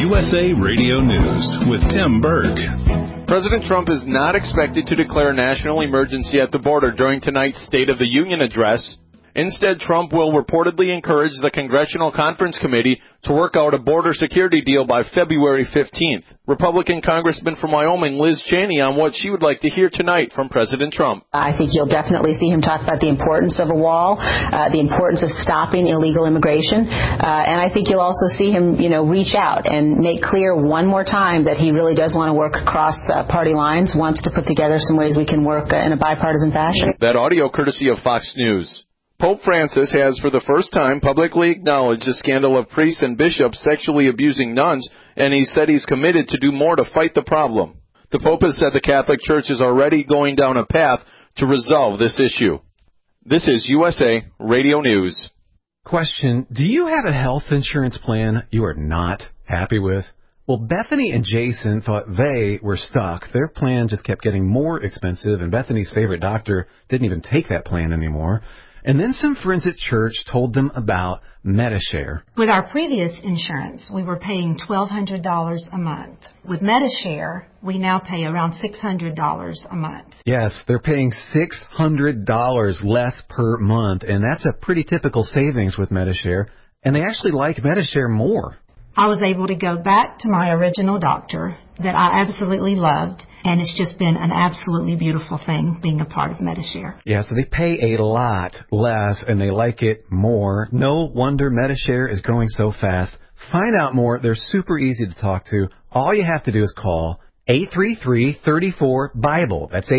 USA Radio News with Tim Berg. President Trump is not expected to declare a national emergency at the border during tonight's State of the Union address. Instead, Trump will reportedly encourage the Congressional Conference Committee to work out a border security deal by February 15th. Republican Congressman from Wyoming, Liz Cheney, on what she would like to hear tonight from President Trump. I think you'll definitely see him talk about the importance of a wall, the importance of stopping illegal immigration, and I think you'll also see him, reach out and make clear one more time that he really does want to work across party lines, wants to put together some ways we can work in a bipartisan fashion. That audio courtesy of Fox News. Pope Francis has for the first time publicly acknowledged the scandal of priests and bishops sexually abusing nuns, and he said he's committed to do more to fight the problem. The Pope has said the Catholic Church is already going down a path to resolve this issue. This is USA Radio News. Question, do you have a health insurance plan you are not happy with? Well, Bethany and Jason thought they were stuck. Their plan just kept getting more expensive, and Bethany's favorite doctor didn't even take that plan anymore. And then some friends at church told them about Medi-Share. With our previous insurance, we were paying $1,200 a month. With Medi-Share, we now pay around $600 a month. Yes, they're paying $600 less per month, and that's a pretty typical savings with Medi-Share. And they actually like Medi-Share more. I was able to go back to my original doctor that I absolutely loved, and it's just been an absolutely beautiful thing being a part of Medi-Share. Yeah, so they pay a lot less, and they like it more. No wonder Medi-Share is growing so fast. Find out more. They're super easy to talk to. All you have to do is call 833-34-BIBLE. That's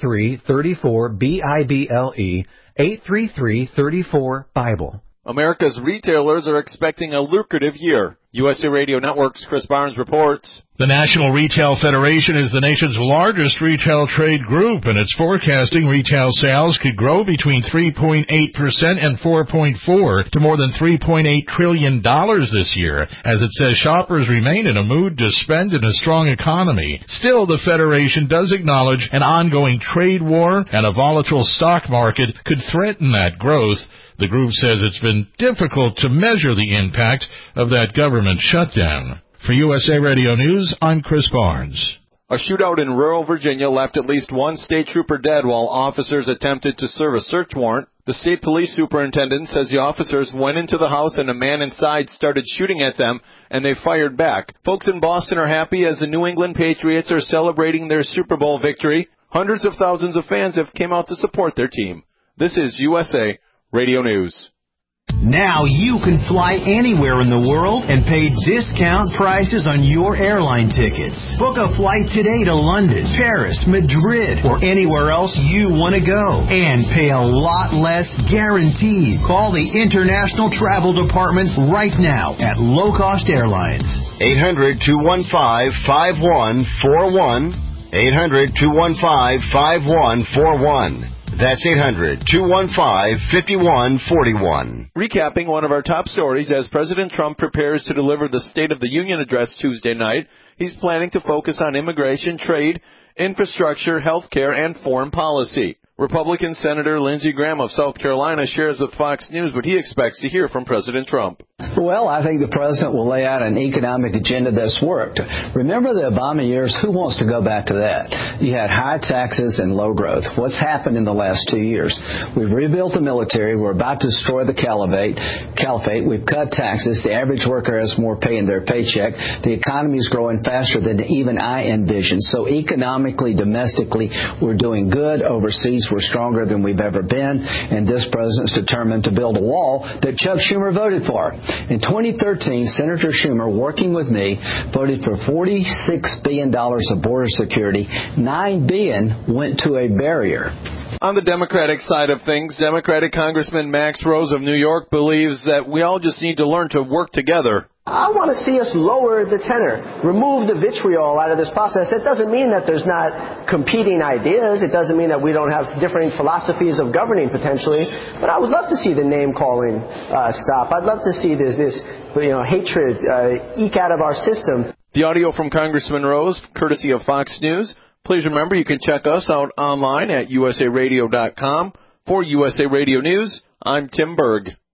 833-34-BIBLE. 833-34-BIBLE. America's retailers are expecting a lucrative year. USA Radio Network's Chris Barnes reports. The National Retail Federation is the nation's largest retail trade group, and it's forecasting retail sales could grow between 3.8% and 4.4% to more than $3.8 trillion this year, as it says shoppers remain in a mood to spend in a strong economy. Still, the Federation does acknowledge an ongoing trade war and a volatile stock market could threaten that growth. The group says it's been difficult to measure the impact of that government shutdown. For USA Radio News, I'm Chris Barnes. A shootout in rural Virginia left at least one state trooper dead while officers attempted to serve a search warrant. The state police superintendent says the officers went into the house and a man inside started shooting at them, and they fired back. Folks in Boston are happy as the New England Patriots are celebrating their Super Bowl victory. Hundreds of thousands of fans have come out to support their team. This is USA Radio News. Now you can fly anywhere in the world and pay discount prices on your airline tickets. Book a flight today to London, Paris, Madrid, or anywhere else you want to go. And pay a lot less guaranteed. Call the International Travel Department right now at Low Cost Airlines. 800-215-5141. 800-215-5141. That's 800-215-5141. Recapping one of our top stories, as President Trump prepares to deliver the State of the Union address Tuesday night, he's planning to focus on immigration, trade, infrastructure, health care, and foreign policy. Republican Senator Lindsey Graham of South Carolina shares with Fox News what he expects to hear from President Trump. Well, I think the president will lay out an economic agenda that's worked. Remember the Obama years? Who wants to go back to that? You had high taxes and low growth. What's happened in the last 2 years? We've rebuilt the military. We're about to destroy the caliphate. We've cut taxes. The average worker has more pay in their paycheck. The economy is growing faster than even I envisioned. So economically, domestically, we're doing good. Overseas, we're stronger than we've ever been, and this president's determined to build a wall that Chuck Schumer voted for. In 2013, Senator Schumer, working with me, voted for $46 billion of border security. $9 billion went to a barrier. On the Democratic side of things, Democratic Congressman Max Rose of New York believes that we all just need to learn to work together. I want to see us lower the tenor, remove the vitriol out of this process. It doesn't mean that there's not competing ideas. It doesn't mean that we don't have differing philosophies of governing potentially. But I would love to see the name calling stop. I'd love to see this hatred eke out of our system. The audio from Congressman Rose, courtesy of Fox News. Please remember you can check us out online at usaradio.com. For USA Radio News, I'm Tim Berg.